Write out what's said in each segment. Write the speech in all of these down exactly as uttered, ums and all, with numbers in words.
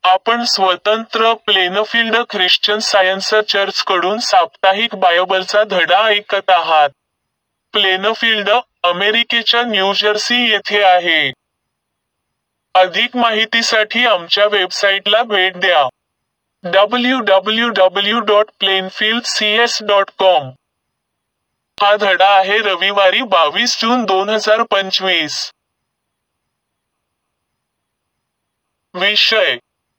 आपण स्वतंत्र Plainfield Christian science church कडून साप्ताहिक बायबलचा धडा ऐकत आहात. प्लेनफील्ड, अमेरिकेच्या न्यूजर्सी येथे आहे. अधिक माहितीसाठी आमच्या वेबसाईटला भेट द्या. W W W dot Plainfield C S dot com. हा धडा आहे रविवारी बावीस जून दोन हजार पंचवीस. विषय: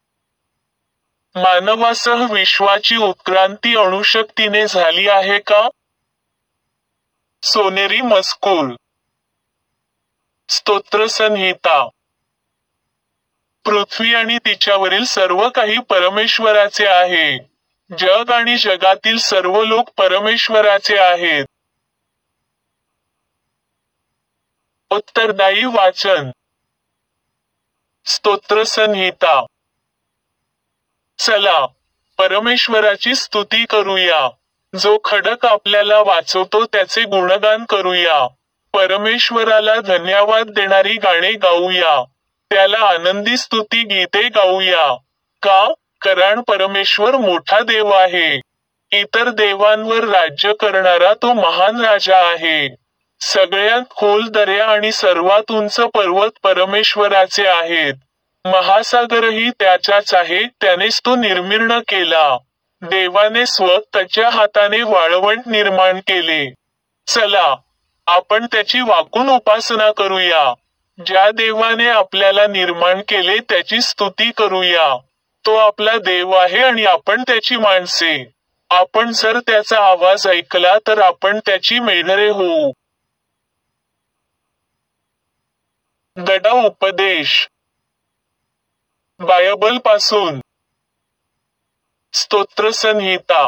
मानवासह विश्वाची उत्क्रांती अणुशक्तीने झाली आहे का? सोनेरी मजकूर. स्तोत्रसंहिता. पृथ्वी आणि तिच्यावरील सर्व काही परमेश्वराचे आहे. जग आणि जगातील सर्व लोक परमेश्वराचे आहेत. उत्तरदायी वाचन. स्तोत्रसंहिता. चला, परमेश्वराची स्तुती करूया. जो खडक आपल्याला वाचवतो त्याचे गुणगान करूया. परमेश्वराला धन्यवाद देणारी गाणे गाऊया. त्याला आनंदी स्तुती गीते गाऊया. का? कारण परमेश्वर मोठा देव आहे. इतर देवांवर राज्य करणारा तो महान राजा आहे. सगळ्यात खोल दऱ्या आणि सर्वात उंच पर्वत परमेश्वराचे आहेत. महासागरही त्याचाच आहे, त्यानेच तो निर्मिर्ण केला. देवाने स्वतःच्या हाताने वाळवंट निर्माण केले. चला, आपण त्याची वाकून उपासना करूया. ज्या देवाने आपल्याला निर्माण केले त्याची स्तुती करूया. तो आपला देव आहे आणि आपण त्याची माणसे. आपण जर त्याचा आवाज ऐकला तर आपण त्याची मेढरे होऊ. धडा उपदेश. बायबलपासून. स्तोत्रसंहिता.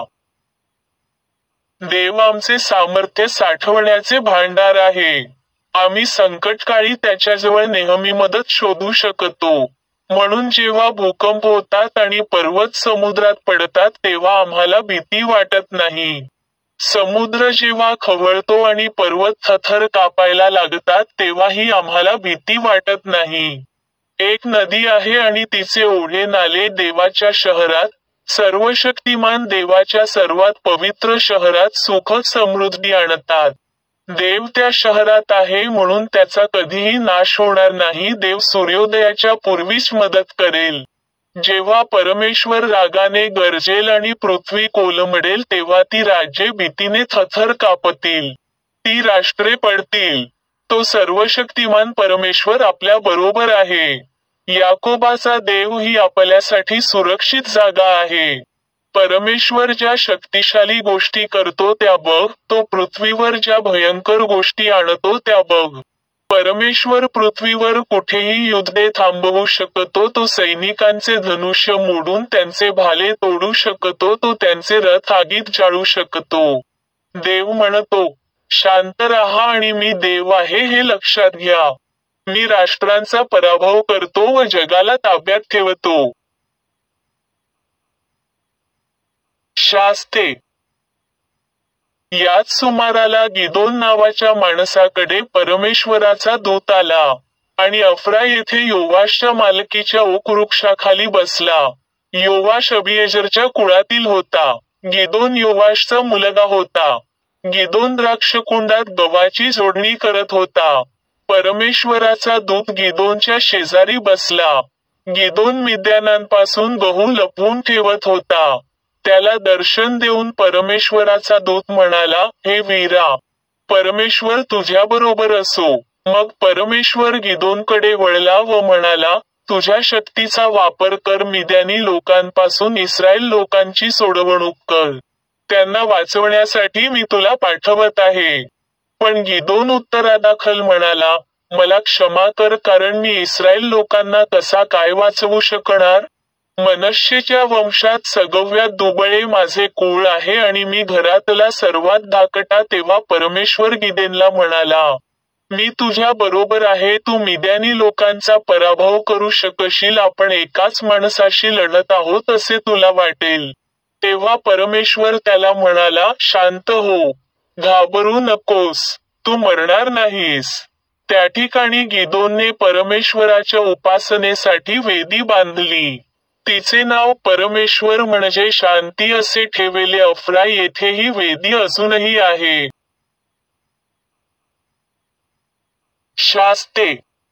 देव आमचे सामर्थ्य साठवण्याचे भांडार आहे. आम्ही संकटकाळी त्याच्याजवळ नेहमी मदत शोधू शकतो. म्हणून जेव्हा भूकंप होतात आणि पर्वत समुद्रात पडतात तेव्हा आम्हाला भीती वाटत नाही. समुद्र जेव्हा खवळतो आणि पर्वत थरथर कापायला लागतात तेव्हाही आम्हाला भीती वाटत नाही. एक नदी आहे आणि तिचे ओढे नाले देवाच्या शहरात, सर्वशक्तिमान देवाच्या सर्वात पवित्र शहरात सुख समृद्धी आणतात. देव त्या शहरात आहे म्हणून त्याचा कधीही नाश होणार नाही. देव सूर्योदयाच्या पूर्वीच मदत करेल. जेव्हा परमेश्वर रागाने गरजेल आणि पृथ्वी कोलमडेल तेव्हा ती राज्ये भीतीने थरथर कापतील. ती राष्ट्रे पडतील. तो सर्वशक्तिमान परमेश्वर आपल्या बरोबर आहे. याकोबाचा देव ही आपल्यासाठी सुरक्षित जागा आहे. परमेश्वर ज्या शक्तिशाली गोष्टी करतो त्या बघ. तो पृथ्वीवर ज्या भयंकर गोष्टी आणतो त्या बघ. परमेश्वर पृथ्वीवर कुठेही युद्धे थांबवू शकतो. तो सैनिकांचे धनुष्य मोडून त्यांचे भाले तोडू शकतो. तो त्यांचे रथ आगीत जाळू शकतो. देव म्हणतो, शांत रहा आणि मी देव आहे हे लक्षात घ्या. मी राष्ट्रांचा पराभव करतो व जगाला ताब्यात ठेवतो. शास्ते. याच सुमाराला गिदोन नावाच्या माणसाकडे परमेश्वराचा दूत आला आणि अफ्रा येथे योवाशच्या मालकीच्या ओक वृक्षाखाली बसला. योवाश अबिएजरच्या कुळातील होता. गिदोन योवाशचा मुलगा होता. गिदोन द्राक्षकुंडात गव्हाची जोडणी करत होता. परमेश्वराचा दूत गिदोनच्या शेजारी बसला. गिदोन मिद्यानांपासून गहू लपवून ठेवत होता. त्याला दर्शन देऊन परमेश्वराचा दूत म्हणाला, हे वीरा, परमेश्वर तुझ्याबरोबर असो. मग परमेश्वर गिदोनकडे वळला व म्हणाला, तुझ्या शक्तीचा वापर कर. मिद्यानी लोकांपासून इस्रायल लोकांची सोडवणूक कर. त्यांना वाचवण्यासाठी मी तुला पाठवत आहे. पण गिदोन उत्तरादाखल म्हणाला, मला क्षमा कर, कारण मी इस्रायल लोकांना कसा काय वाचवू शकणार? मनश्शेच्या वंशात सगळ्यात दुबळे माझे कुळ आहे आणि मी घरातला सर्वात धाकटा. तेव्हा परमेश्वर गिदेनला म्हणाला, मी तुझ्या बरोबर आहे. तू मिद्यानी लोकांचा पराभव करू शकशील. आपण एकाच माणसाशी लढत आहोत असे तुला वाटेल. तेव्हा परमेश्वर त्याला म्हणाला, शांत हो, घाबरू नकोस, तू मरणार नाहीस. त्या ठिकाणी गिदोनने परमेश्वराच्या उपासनेसाठी वेदी बांधली. तिचे नाव परमेश्वर म्हणजे शांती असे ठेवले. अफरा येथेही वेदी अजूनही आहे. शास्ते.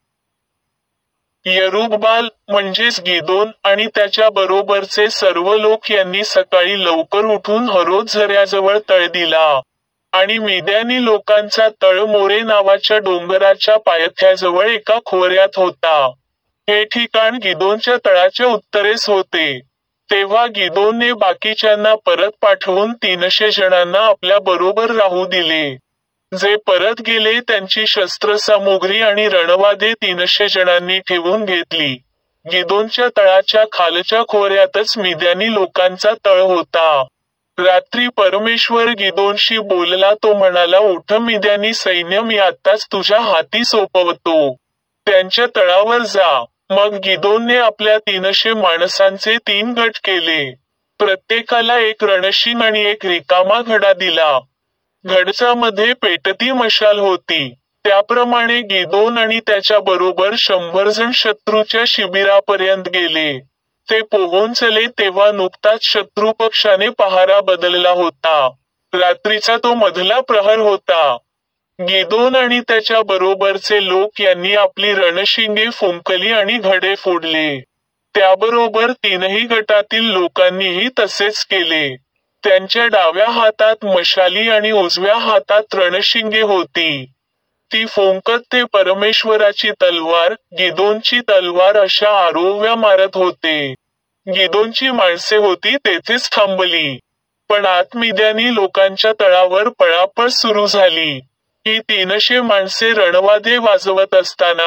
यरुब्बाल म्हणजेच गिदोन आणि त्याच्या बरोबरचे सर्व लोक यांनी सकाळी लवकर उठून हरोद झऱ्याजवळ तळ दिला आणि मिद्यानी लोकांचा तळ मोरे नावाच्या डोंगराच्या पायथ्याजवळ एका खोऱ्यात होता. हे ठिकाण गिदोनच्या तळाच्या उत्तरेस होते. तेव्हा गिदोनने बाकीच्यांना परत पाठवून तीनशे जणांना आपल्या बरोबर राहू दिले. जे परत गेले त्यांची शस्त्रसामुग्री आणि रणवादे तीनशे जणांनी ठेवून घेतली. गिदोनच्या तळाच्या खालच्या खोऱ्यातच मिद्यानी लोकांचा तळ होता. रात्री परमेश्वर गिदोनशी बोलला. तो म्हणाला, उठ, मिद्यानी सैन्य मी आत्ताच तुझ्या हाती सोपवतो. त्यांच्या तळावर जा. मग गिदोनने आपल्या तीनशे माणसांचे तीन गट केले. प्रत्येकाला एक रणशिंग आणि एक रिकामा घडा दिला. घडचामध्ये पेटती मशाल होती. त्याप्रमाणे गिदोन आणि त्याच्या बरोबर शंभर जण शत्रूच्या शिबिरापर्यंत गेले. ते पोहोचले तेव्हा नुकताच शत्रू पक्षाने पहारा बदलला होता. रात्रीचा तो मधला प्रहर होता. गिदोन आणि त्याच्या बरोबरचे लोक यांनी आपली रणशिंगे फुंकली आणि घडे फोडले. त्याबरोबर तीनही गटातील लोकांनीही तसेच केले. त्यांच्या डाव्या हातात मशाली आणि उजव्या हातात रणशिंगे होती. ती फुंकत ते परमेश्वराची तलवार, गिदोनची तलवार अशा आरोव्या मारत होते. गिदोनची माणसे होती तेथेच थांबली. पण आत मिद्यानी लोकांच्या तळावर पळापळ सुरू झाली. ही तीनशे माणसे रणवादे वाजवत असताना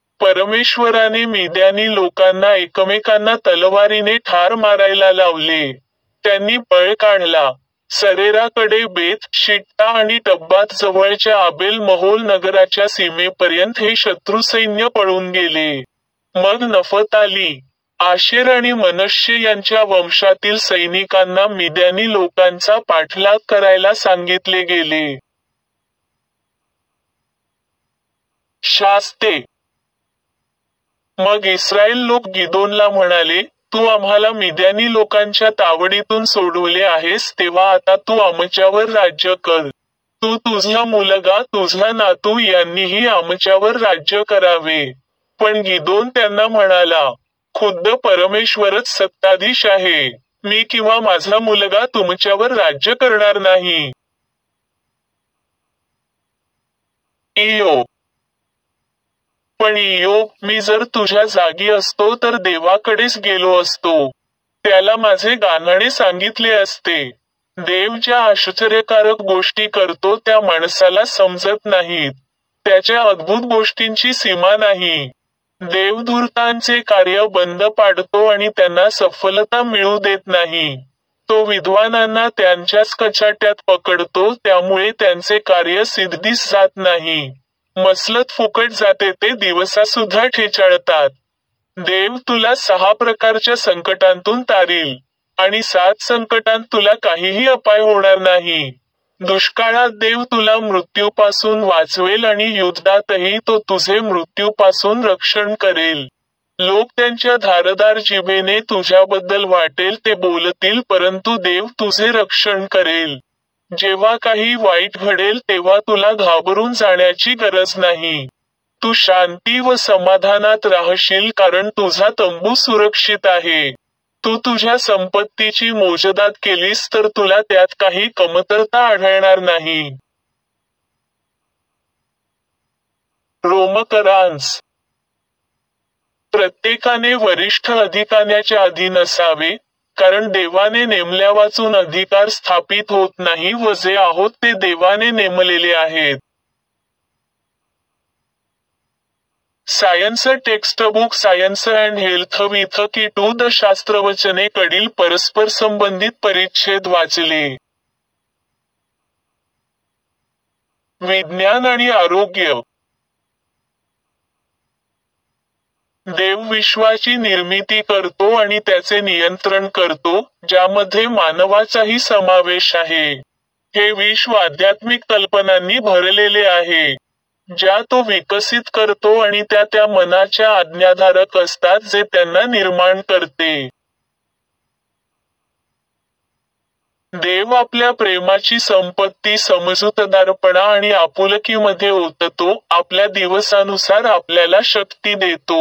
परमेश्वराने मिद्यानी लोकांना एकमेकांना तलवारीने ठार मारायला लावले. त्यांनी पळ काढला. सरेराकडे बेत शिट्टा आणि टब्बात जवळच्या आबेल महोल नगराच्या सीमेपर्यंत हे शत्रू सैन्य पळून गेले. मग नफताली, आशेर आणि मनश्शे यांच्या वंशातील सैनिकांना मिद्यानी लोकांचा पाठलाग करायला सांगितले गेले. शास्ते. मग इस्रायल लोक गिदोनला म्हणाले, तू आम्हाला मिद्यानी लोकांच्या तावडीतून सोडवले आहेस, तेव्हा आता तू आमच्यावर राज्य कर. तू, तुझा मुलगा, तुझा नातू यांनीही आमच्यावर राज्य करावे. पण गिदोन त्यांना म्हणाला, खुद्द परमेश्वरच सत्ताधीश आहे. मी किंवा माझा मुलगा तुमच्यावर राज्य करणार नाही. इयोब. पण इयोब, मी जर तुझ्या जागी असतो तर देवाकडेच गेलो असतो. त्याला माझे गाणाणे सांगितले असते. देव ज्या आश्चर्यकारक गोष्टी करतो त्या माणसाला समजत नाहीत. त्याच्या अद्भुत गोष्टींची सीमा नाही. देव धूर्तांचे कार्य बंद पाडतो आणि त्यांना सफलता मिळू देत नाही. तो विद्वानांना त्यांच्याच कचाट्यात पकडतो, त्यामुळे त्यांचे कार्य सिद्धीस जात नाही. मसलत फुकट जाते, ते दिवसासुद्धा ठेचाळतात. देव तुला सहा प्रकारच्या संकटांतून तारील आणि सात संकटांत तुला काहीही अपाय होणार नाही. दुष्काळात देव तुला मृत्यूपासून वाचवेल आणि युद्धातही तो तुझे मृत्यूपासून रक्षण करेल. लोक त्यांच्या धारदार जिभेने तुझ्याबद्दल वाटेल ते बोलतील, परंतु देव तुझे रक्षण करेल. जेव्हा काही वाईट घडेल तेव्हा तुला घाबरून जाण्याची गरज नाही. तू शांती व समाधानात राहशील, कारण तुझा तंबू सुरक्षित आहे. तू तुझ्या संपत्तीची मोजदाद केलीस तर तुला त्यात काही कमतरता आढळणार नाही. रोमकरांस. प्रत्येकाने वरिष्ठ अधिकाऱ्याच्या अधीन असावे, कारण देवाने नेमल्या वाचून अधिकार स्थापित होत नाही व जे आहोत ते देवाने नेमलेले आहेत. Science textbook science and health with key to the शास्त्रवचने कडील परस्पर संबंधित परिच्छेद वाचले. विज्ञान आणि आरोग्य. देव विश्वाची निर्मिती करतो आणि त्याचे नियंत्रण करतो, ज्यामध्ये मानवाचाही समावेश आहे. हे विश्व आध्यात्मिक कल्पनांनी भरलेले आहे, ज्या तो विकसित करतो आणि त्या त्या मनाच्या आज्ञाधारक असतात जे त्यांना निर्माण करते. देव आपल्या प्रेमाची संपत्ती समजूतदारपणा आणि आपुलकीमध्ये ओततो, आपल्या दिवसानुसार आपल्याला शक्ती देतो.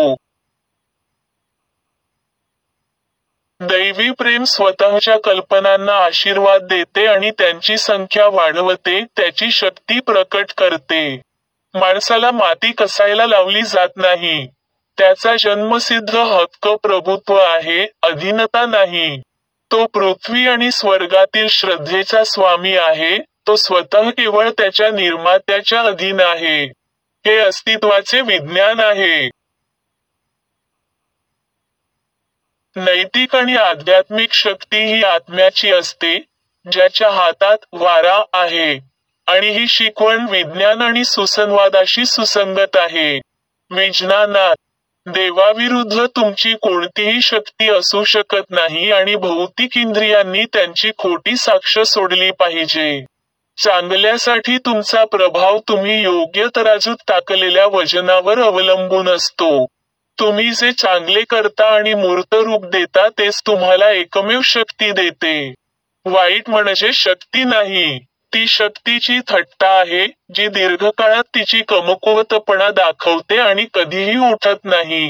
दैवी प्रेम स्वतःच्या कल्पनांना आशीर्वाद देते आणि त्यांची संख्या वाढवते, त्याची शक्ती प्रकट करते. माणसाला माती कसायला लावली जात नाही. त्याचा जन्मसिद्ध हक्क प्रभुत्व आहे, अधीनता नाही. तो पृथ्वी आणि स्वर्गातील श्रद्धेचा स्वामी आहे, तो स्वतः केवळ त्याच्या निर्मात्याच्या अधीन आहे. हे अस्तित्वाचे विज्ञान आहे. नैतिक आणि आध्यात्मिक शक्ती ही आत्म्याची असते, ज्याच्या हातात वारा आहे. आणि ही शिकवण विज्ञान आणि सुसंवादाशी सुसंगत आहे. विज्ञानात देवाविरुद्ध तुमची कोणतीही शक्ती असू शकत नाही आणि भौतिक इंद्रियांनी त्यांची खोटी साक्ष सोडली पाहिजे. चांगल्यासाठी तुमचा प्रभाव तुम्ही योग्य तराजूत टाकलेल्या वजनावर अवलंबून असतो. तुम्ही जे चांगले करता आणि मूर्त रूप देता तेच तुम्हाला एकमेव शक्ती देते. वाईट म्हणजे शक्ती नाही, ती शक्तीची थट्टा आहे, जी दीर्घकाळात तिची कमकुवतपणा दाखवते आणि कधीही उठत नाही.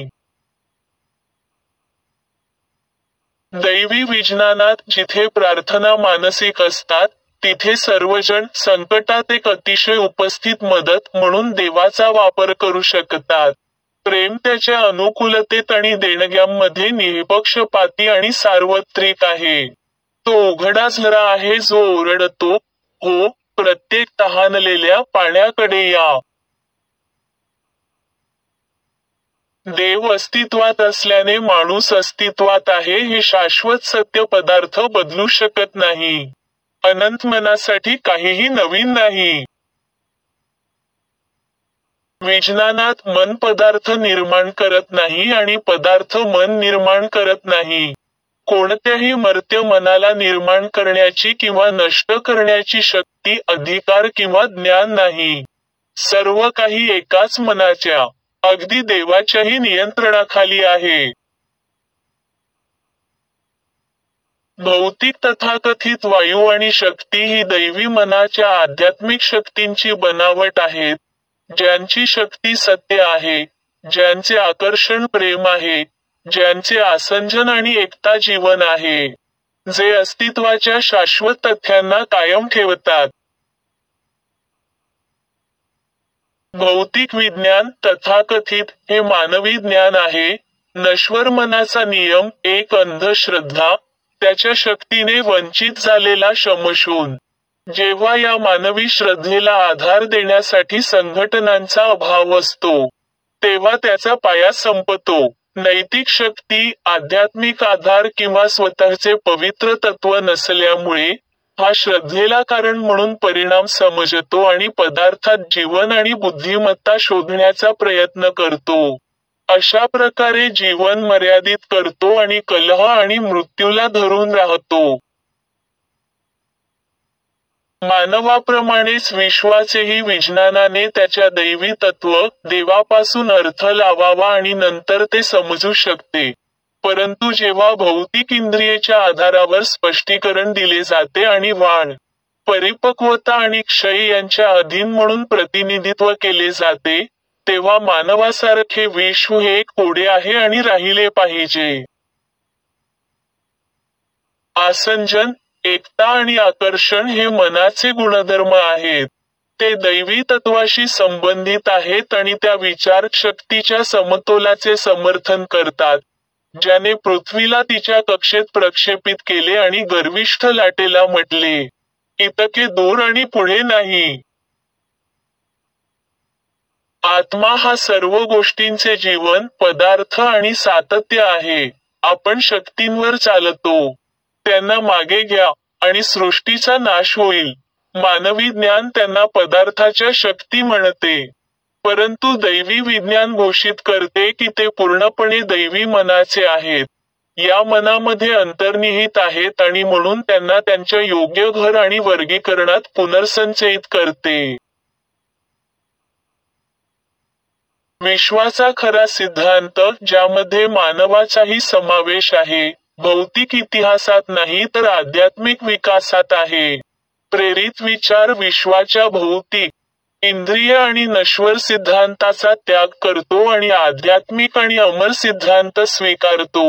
दैवी विज्ञानात जिथे प्रार्थना मानसिक असतात, तिथे सर्वजण संकटात एक अतिशय उपस्थित मदत म्हणून देवाचा वापर करू शकतात. प्रेम त्याच्या अनुकूलतेत आणि देणग्यांमध्ये निःपक्षपाती आणि सार्वत्रिक आहे. तो उघडा झरा आहे जो ओरडतो, हो, प्रत्येक तहानलेल्या पाण्याकडे या. देव अस्तित्वात असल्याने माणूस अस्तित्वात आहे हे शाश्वत सत्य पदार्थ बदलू शकत नाही. अनंत मनासाठी काहीही नवीन नाही. विज्ञानात मन पदार्थ निर्माण करत नाही आणि पदार्थ मन निर्माण करत नाही. कोणत्याही मर्त्य मनाला निर्माण करण्याची किंवा नष्ट करण्याची शक्ती, अधिकार किंवा ज्ञान नाही. सर्व काही एकाच मनाच्या, अगदी देवाच्याही नियंत्रणाखाली आहे. भौतिक तथाकथित वायू आणि शक्ती ही दैवी मनाच्या आध्यात्मिक शक्तींची बनावट आहेत, ज्यांची शक्ती सत्य आहे, ज्यांचे आकर्षण प्रेम आहे, ज्यांचे आसंजन आणि एकता जीवन आहे, जे अस्तित्वाच्या शाश्वत तथ्यांना कायम ठेवतात. भौतिक विज्ञान, तथाकथित, हे मानवी ज्ञान आहे. नश्वर मनाचा नियम, एक अंधश्रद्धा, त्याच्या शक्तीने वंचित झालेला शमशून. जेव्हा या मानवी श्रद्धेला आधार देण्यासाठी संघटनांचा अभाव असतो, तेव्हा त्याचा पाया संपतो. नैतिक शक्ती, आध्यात्मिक आधार किंवा स्वतःचे पवित्र तत्व नसल्यामुळे, हा श्रद्धेला कारण म्हणून परिणाम समजतो आणि पदार्थात जीवन आणि बुद्धिमत्ता शोधण्याचा प्रयत्न करतो. अशा प्रकारे जीवन मर्यादित करतो आणि कलह आणि मृत्यूला धरून राहतो. मानवाप्रमाणेच विश्वाचेही विज्ञानाने त्याच्या दैवी तत्व, देवापासून अर्थ लावावा आणि नंतर ते समजू शकते. परंतु जेव्हा भौतिक इंद्रियेच्या आधारावर स्पष्टीकरण दिले जाते आणि वाढ, परिपक्वता आणि क्षय यांच्या अधीन म्हणून प्रतिनिधित्व केले जाते, तेव्हा मानवासारखे विश्व हे एक कोडे आहे आणि राहिले पाहिजे. आसंजन, एकता आणि आकर्षण हे मनाचे गुणधर्म आहेत. ते दैवी तत्वाशी संबंधित आहेत आणि त्या विचार शक्तीच्या समतोलाचे समर्थन करतात, ज्याने पृथ्वीला तिच्या कक्षेत प्रक्षेपित केले आणि गर्विष्ठ लाटेला म्हटले, इतके दूर आणि पुढे नाही. आत्मा हा सर्व गोष्टींचे जीवन, पदार्थ आणि सातत्य आहे. आपण शक्तींवर चालतो, त्यांना मागे घ्या, आणि सृष्टीचा नाश होईल. मानवी ज्ञान त्यांना पदार्थाच्या शक्ती म्हणते. परंतु दैवी विज्ञान घोषित करते की ते पूर्णपणे दैवी मनाचे आहेत. या मनामध्ये अंतर्निहित आहेत आणि म्हणून त्यांना त्यांच्या योग्य घर आणि वर्गीकरणात पुनर्संचयित करते. विश्वाचा खरा सिद्धांत, ज्यामध्ये मानवाचाही समावेश आहे, भौतिक इतिहासात नाही तर आध्यात्मिक विकासात आहे. प्रेरित विचार विश्वाच्या भौतिक, इंद्रिय आणि नश्वर सिद्धांताचा त्याग करतो आणि आध्यात्मिक आणि अमर सिद्धांत स्वीकारतो.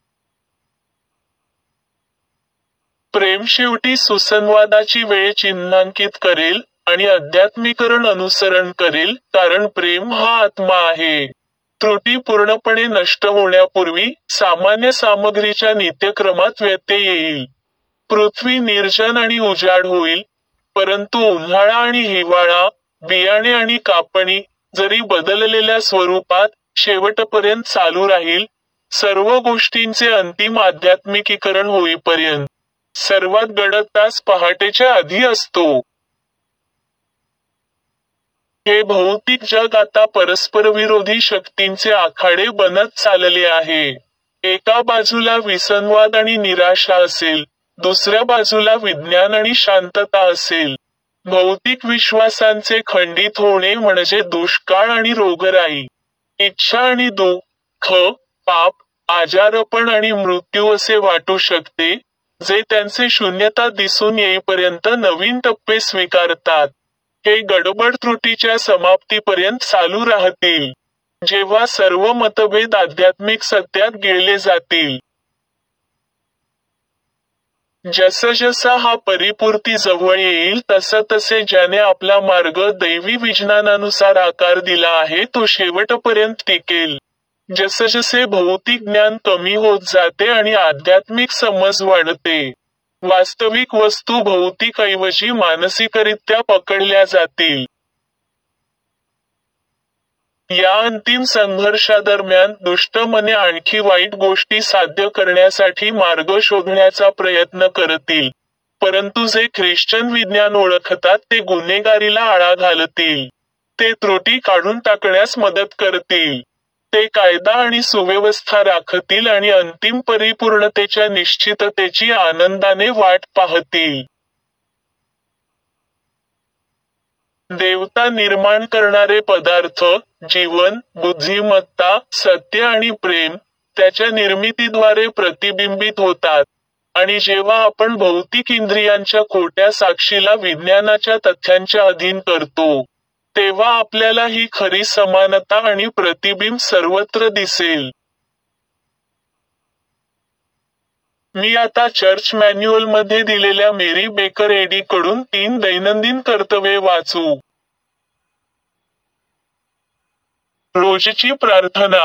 प्रेम शेवटी सुसंवादाची वेळ चिन्हांकित करेल आणि अध्यात्मीकरण अनुसरण करेल, कारण प्रेम हा आत्मा आहे. त्रुटी पूर्णपणे नष्ट होण्यापूर्वी सामान्य सामग्रीच्या नित्यक्रमात व्यत्यय येईल. पृथ्वी निर्जन आणि उजाड होईल, परंतु उन्हाळा आणि हिवाळा, बियाणे आणि कापणी, जरी बदललेल्या स्वरूपात, शेवटपर्यंत चालू राहील, सर्व गोष्टींचे अंतिम आध्यात्मिकीकरण होईपर्यंत. सर्वात गडद तास पहाटेच्या आधी असतो. हे भौतिक जग आता परस्परविरोधी शक्तींचे आखाडे बनत चालले आहे. एका बाजूला विसंवाद आणि निराशा असेल, दुसऱ्या बाजूला विज्ञान आणि शांतता असेल. भौतिक विश्वासांचे खंडित होणे म्हणजे दुष्काळ आणि रोगराई, इच्छा आणि दुःख, पाप, आजारपण आणि मृत्यू असे वाटू शकते, जे त्यांचे शून्यता दिसून येईपर्यंत नवीन टप्पे स्वीकारतात. हे गडबड त्रुटीच्या समाप्तीपर्यंत चालू राहतील, जेव्हा सर्व मतभेद आध्यात्मिक सत्यात गिळले जातील. जसजसा हा परिपूर्ती जवळ येईल तसतसे ज्याने आपला मार्ग दैवी विज्ञानानुसार आकार दिला आहे तो शेवटपर्यंत टिकेल. जसजसे भौतिक ज्ञान कमी होत जाते आणि आध्यात्मिक समज वाढते, वास्तविक वस्तू भौतिक ऐवजी मानसिकरित्या पकडल्या जातील. या अंतिम संघर्षादरम्यान दुष्ट मने आणखी वाईट गोष्टी साध्य करण्यासाठी मार्ग शोधण्याचा प्रयत्न करतील, परंतु जे ख्रिश्चन विज्ञान ओळखतात ते गुन्हेगारीला आळा घालतील. ते त्रुटी काढून टाकण्यास मदत करतील. ते कायदा आणि सुव्यवस्था राखतील आणि अंतिम परिपूर्णतेच्या निश्चिततेची आनंदाने वाट पाहतील. देवता निर्माण करणारे पदार्थ, जीवन, बुद्धिमत्ता, सत्य आणि प्रेम, त्याच्या निर्मितीद्वारे प्रतिबिंबित होतात. आणि जेव्हा आपण भौतिक इंद्रियांच्या खोट्या साक्षीला विज्ञानाच्या तथ्यांच्या अधीन करतो, तेव्हा आपल्याला ही खरी समानता आणि प्रतिबिंब सर्वत्र दिसेल. मी आता चर्च मॅन्युअलमध्ये दिलेल्या मेरी बेकर एडी कडून तीन दैनंदिन कर्तव्ये वाचू. रोजची प्रार्थना.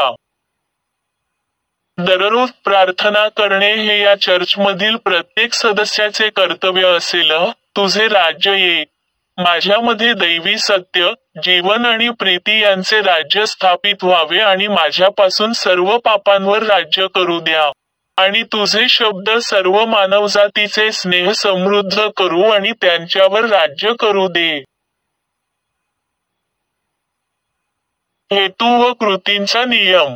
दररोज प्रार्थना करणे हे या चर्चमधील प्रत्येक सदस्याचे कर्तव्य असेल. तुझे राज्य ये. माझ्यामध्ये दैवी सत्य, जीवन आणि प्रीती यांचे राज्य स्थापित व्हावे आणि माझ्यापासून सर्व पापांवर राज्य करू द्या. आणि तुझे शब्द सर्व मानवजातीचे स्नेह समृद्ध करू आणि त्यांच्यावर राज्य करू दे. हेतू व कृतींचा नियम.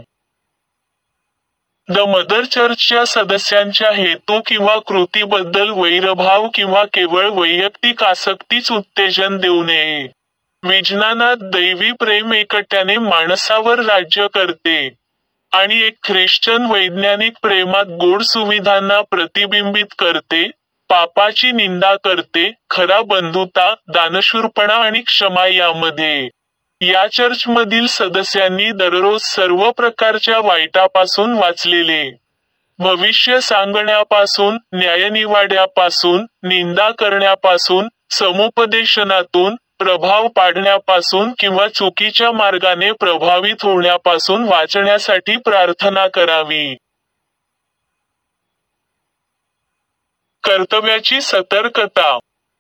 द मदर चर्चच्या सदस्यांच्या हेतू किंवा कृतीबद्दल वैरभाव किंवा केवळ वैयक्तिक आसक्तीच उत्तेजन देऊ नये. विज्ञानात दैवी प्रेम एकट्याने माणसावर राज्य करते, आणि एक ख्रिश्चन वैज्ञानिक प्रेमात गोड सुविधांना प्रतिबिंबित करते, पापाची निंदा करते, खरा बंधुता, दानशूरपणा आणि क्षमा यामध्ये. या चर्चमधील सदस्यांनी दररोज सर्व प्रकारच्या वाईटापासून वाचलेले, भविष्य सांगण्यापासून, न्यायनिवाड्यापासून, निंदा करण्यापासून, समुपदेशनातून, प्रभाव पाडण्यापासून किंवा चुकीच्या मार्गाने प्रभावित होण्यापासून वाचण्यासाठी प्रार्थना करावी. कर्तव्याची सतर्कता.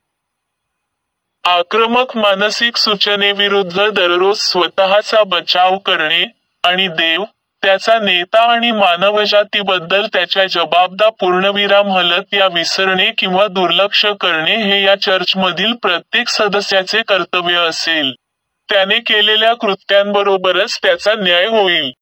आक्रमक मानसिक सूचनेविरुद्ध दररोज स्वतःचा बचाव करणे, आणि देव, त्याचा नेता आणि मानवजातीबद्दल त्याच्या जबाबदा पूर्णविराम हलत या विसरणे किंवा दुर्लक्ष करणे हे या चर्चमधील प्रत्येक सदस्याचे कर्तव्य असेल. त्याने केलेल्या कृत्यांबरोबरच त्याचा न्याय होईल.